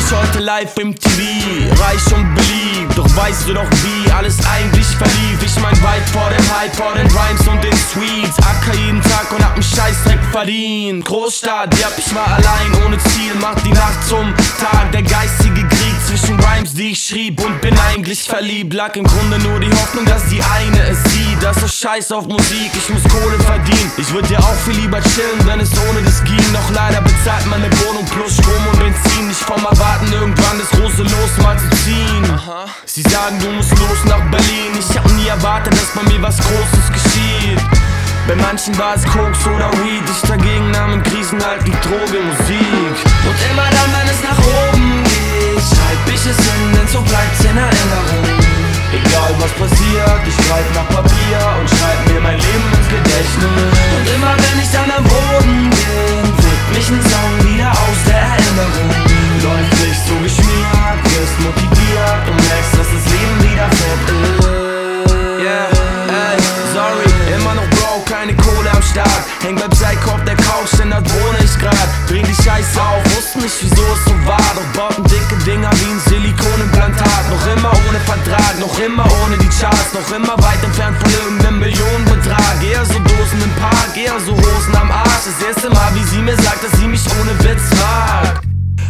ich heute live im TV, reich und beliebt. Doch weißt du doch, wie alles eigentlich verlief? Ich mein weit vor dem Hype, vor den Rhymes und den Tweets. Acker jeden Tag und hab einen Scheißdreck verdient. Großstadt, ja, ich war allein ohne Ziel. Macht die Nacht zum Tag, der geistige Krieg zwischen Rhymes, die ich schrieb, und bin eigentlich verliebt. Lag im Grunde nur die Hoffnung, dass die eine es sieht. Das ist Scheiß auf Musik, ich muss Kohle verdienen. Ich würd ja auch viel lieber chillen, wenn es ohne das ging. Doch leider bezahlt meine Wohnung plus Strom und Benzin. Nicht vom Erwarten, irgendwann das große Los mal zu ziehen. Sie sagen, du musst los nach Berlin. Ich hab nie erwartet, dass bei mir was Großes geschieht. Bei manchen war es Koks oder Weed. Ich dagegen nahm in Krisen halt die Droge Musik. Und immer dann, wenn es nach oben geht, schreib ich es hin, denn so bleibt's in Erinnerung. Egal was passiert, ich greif nach Papier und schreib mir mein Leben ins Gedächtnis. Und immer wenn ich dann am Boden bin, weht mich ein Song wieder aus der Erinnerung. Läuft nicht so geschmiert, wirst motiviert und merkst, dass das Leben wieder fett ist. Yeah, ey, sorry, immer noch broke, keine Kohle am Start. Häng beim Psycho auf der Couch, denn dort wohne ich grad. Bring die Scheiße auf, wusste nicht wieso es so war. Doch bauten dicke Dinger wie ein Silikonimplantat. Noch immer ohne Vertrag, noch immer ohne die Charts. Noch immer weit entfernt von irgendeinem Millionenbetrag. Eher so Dosen im Park, eher so Hosen am Arsch. Das erste Mal, wie sie mir sagt, dass sie mich ohne Witz mag.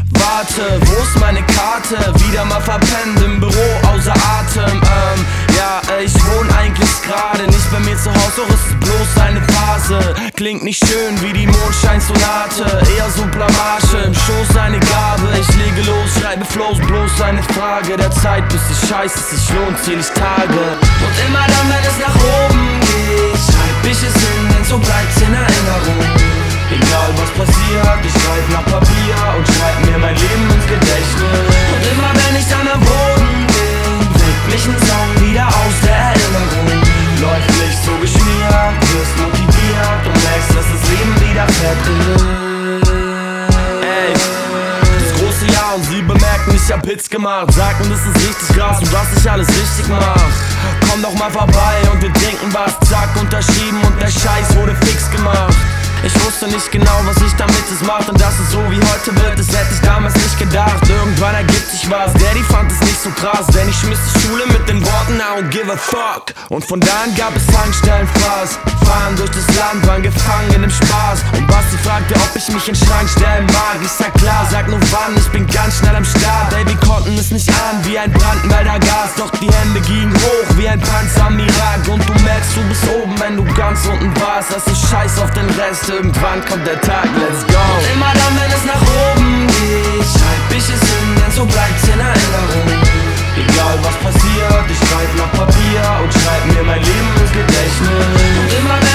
Warte, wo ist meine Karte? Wieder mal verpennt im Büro, außer Atem. Ja, ich wohne eigentlich gerade nicht bei mir zu Hause, doch es ist bloß eine Phase. Klingt nicht schön wie die Mondscheinsonate, eher so Blamage, im Schoß eine Gabe. Ich lege los, schreibe Flows, bloß eine Frage der Zeit, bis die Scheiße sich lohnt, zähl ich Tage. Und immer dann, wenn es nach oben geht, schreib ich es hin, denn so bleibt's in Erinnerung. Egal was passiert, ich schreib nach Papier und schreib mir mein Leben ins Gedächtnis. Und immer wenn ich dann am Boden bin, weht mich ein Song wieder aus der Erinnerung. Läuft nicht so geschmiert, wirst motiviert und merkst, dass das Leben wieder fett ist. Ey, das große Jahr und sie bemerken, ich hab Hits gemacht. Sagten, das ist richtig krass und dass ich alles richtig mach. Komm doch mal vorbei und wir trinken was. Zack, unterschrieben und der Scheiß wurde fix gemacht. Ich wusste nicht genau, was ich damit es macht. Und dass es so wie heute wird, das hätte ich damals nicht gedacht. Irgendwann ergibt sich was, Daddy fand es nicht so krass, denn ich schmiss die Schule mit den Worten I don't give a fuck. Und von da an gab es Tankstellenfraß. Fahren durch das Land, waren gefangen im Spaß. Und Basti fragte, ob ich mich in den Schrank stellen mag. Ich sag klar, sag nur wann, ich bin ganz schnell am Start. Ey, wir konnten es nicht ahnen, wie ein Brandenwälder Gas. Doch die Hände gingen hoch, wie ein Panzer am Irak. Und du merkst, du bist oben, wenn du ganz unten warst. Das ist Scheiß auf den Rest. Irgendwann kommt der Tag, let's go. Und immer dann, wenn es nach oben geht, schreib ich es hin, denn so bleibt's in Erinnerung. Egal was passiert, ich greif nach Papier und schreib mir mein Leben ins Gedächtnis. Und immer